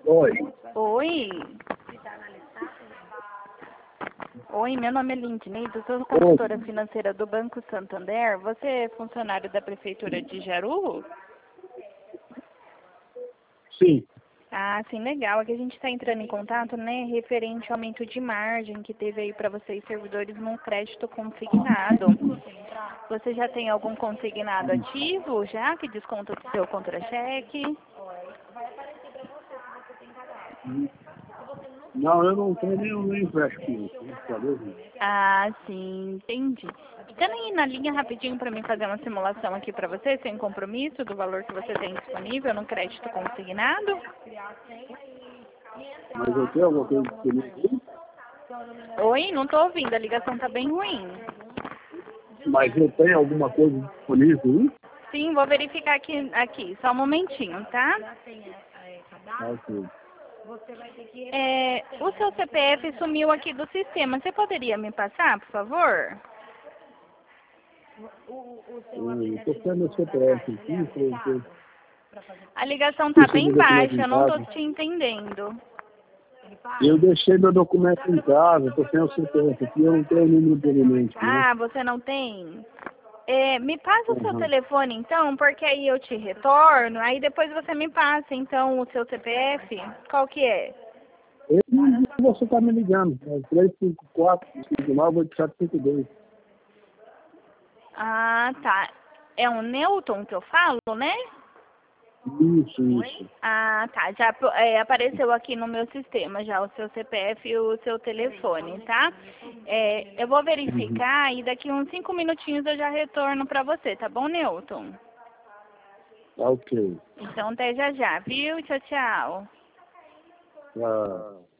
Oi. Oi. Oi, meu nome é Lindney, eu sou consultora financeira do Banco Santander. Você é funcionário da Prefeitura de Jaru? Sim. Ah, sim, legal. Aqui a gente está entrando em contato, né, referente ao aumento de margem que teve aí para vocês, servidores, num crédito consignado. Você já tem algum consignado ativo, já, que desconta do seu contra-cheque? Não, eu não tenho nenhum empréstimo. Ah, sim, entendi. Fica aí na linha rapidinho para mim fazer uma simulação aqui para você, sem compromisso, do valor que você tem disponível no crédito consignado. Mas eu tenho alguma coisa disponível? Oi, não estou ouvindo, a ligação tá bem ruim. Mas eu tenho alguma coisa disponível? Sim, vou verificar aqui, só um momentinho, tá? Ok. O seu CPF sumiu aqui do sistema. Você poderia me passar, por favor? Eu estou tendo meu CPF aqui, A ligação tá deixei bem meu documento baixa, em eu não tô casa. te entendendo. Eu deixei meu documento em casa, estou sem o CPF aqui, eu não tenho número de elemento, né? Ah, você não tem? Me passa o seu Uhum. telefone, então, porque aí eu te retorno, aí depois você me passa, então, o seu CPF. Qual que é? Esse que você está me ligando, é 354-59-8752. Ah, tá. É um Newton que eu falo, né? Isso. Ah, tá. Já apareceu aqui no meu sistema já o seu CPF e o seu telefone, tá? Eu vou Uhum. verificar e daqui uns 5 minutinhos eu já retorno pra você, tá bom, Newton? Ok. Então até já já, viu? Tchau, tchau. Ah.